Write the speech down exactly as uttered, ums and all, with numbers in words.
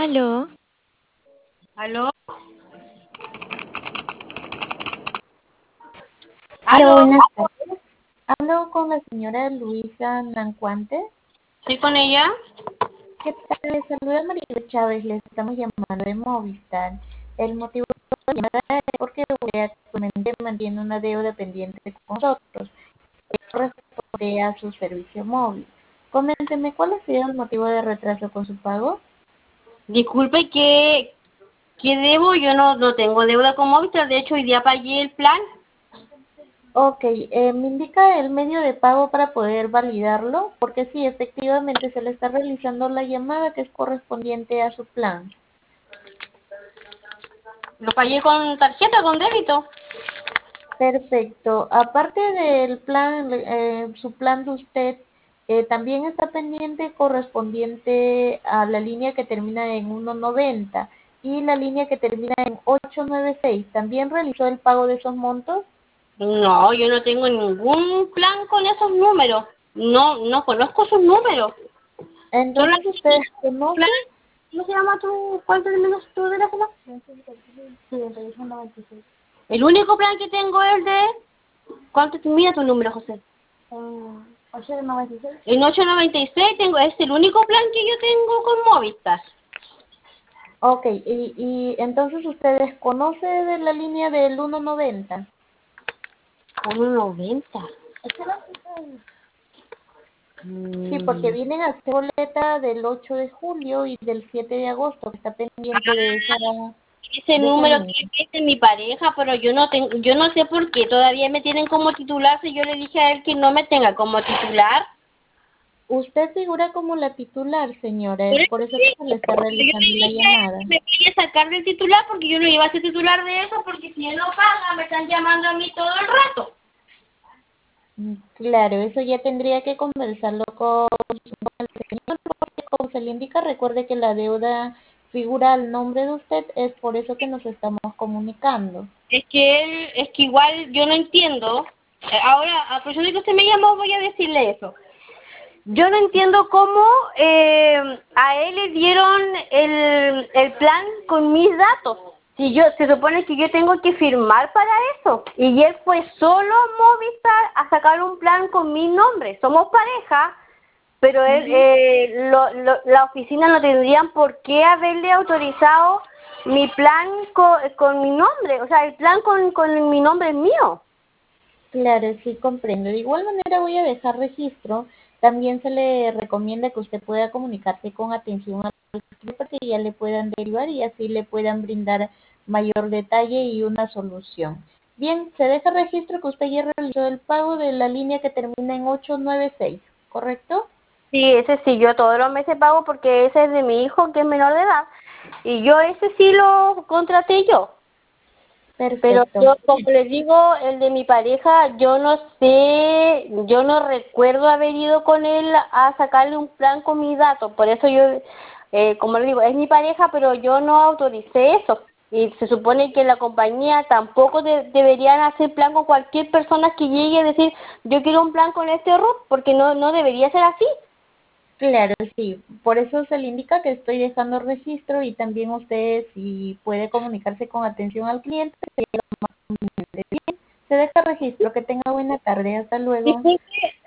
Aló, ¿Aló? Hola, ¿Aló? buenas tardes. Hablo con la señora Luisa Nancuante. ¿Estoy con ella? ¿Qué tal? Les saluda María Chávez. Les estamos llamando de Movistar. El motivo de la llamada es porque usted actualmente mantiene una deuda pendiente con nosotros que corresponde a su servicio móvil. Coménteme, ¿cuál ha sido el motivo de retraso con su pago? Disculpe, ¿qué, qué debo? Yo no, no tengo deuda con Movistar. De hecho, hoy día pagué el plan. Ok, eh, ¿me indica el medio de pago para poder validarlo? Porque sí, efectivamente se le está realizando la llamada que es correspondiente a su plan. Lo pagué con tarjeta, con débito. Perfecto. Aparte del plan, eh, su plan de usted, eh, también está pendiente correspondiente a la línea que termina en uno noventa y la línea que termina en ocho noventa y seis. ¿También realizó el pago de esos montos? No, yo no tengo ningún plan con esos números. No, no conozco esos números. Solo Entonces, ¿usted el plan. conoce? ¿Cómo se llama tu, cuál termina tu teléfono? El único plan que tengo es de, ¿cuánto mira tu número, José? En ocho noventa y seis tengo, es el único plan que yo tengo con Movistar. Ok, y, y entonces usted desconoce de la línea del uno noventa. uno noventa. Sí, porque Mm. vienen a hacer boleta del ocho de julio y del siete de agosto, que está pendiente de esa, Ese de esa número línea. que es mi pareja, pero yo no tengo, yo no sé por qué todavía me tienen como titular si yo le dije a él que no me tenga como titular. Usted figura como la titular, señora, Por es eso por eso sí, que se le está yo realizando le la dije a él llamada. que me vaya a sacar del titular porque yo no iba a ser titular de eso porque si él no paga me están llamando a mí todo el rato. Mm, Claro, eso ya tendría que conversarlo con el señor, porque como se le indica, recuerde que la deuda figura al nombre de usted, es por eso que nos estamos comunicando. Es que él, es que igual yo no entiendo. Eh, Ahora, aprovechando que usted me llamó, voy a decirle eso. Yo no entiendo cómo eh, a él le dieron el, el plan con mis datos. Si yo, se supone que yo tengo que firmar para eso. Y él fue solo a Movistar a sacar un plan con mi nombre. Somos pareja, pero él, Ujú. eh, lo, lo- la oficina no tendrían por qué haberle autorizado mi plan con, con mi nombre. O sea, el plan con, con mi nombre es mío. Claro, sí comprendo. De igual manera voy a dejar registro. También se le recomienda que usted pueda comunicarse con atención al cliente para que ya le puedan derivar y así le puedan brindar mayor detalle y una solución. Bien, se deja registro que usted ya realizó el pago de la línea que termina en ocho nueve seis, ¿correcto? Sí, ese sí, yo todos los meses pago porque ese es de mi hijo que es menor de edad y yo ese sí lo contraté yo. Pero Perfecto. yo, como les digo, el de mi pareja, yo no sé, yo no recuerdo haber ido con él a sacarle un plan con mis datos. Por eso yo, eh, como le digo, es mi pareja, pero yo no autoricé eso. Y se supone que la compañía tampoco de- deberían hacer plan con cualquier persona que llegue a decir, yo quiero un plan con este error, porque no, no debería ser así. Claro, sí. Por eso se le indica que estoy dejando registro y también usted si puede comunicarse con atención al cliente, sería lo más conveniente. Bien, se deja registro. Que tenga buena tarde. Hasta luego. Disculpe,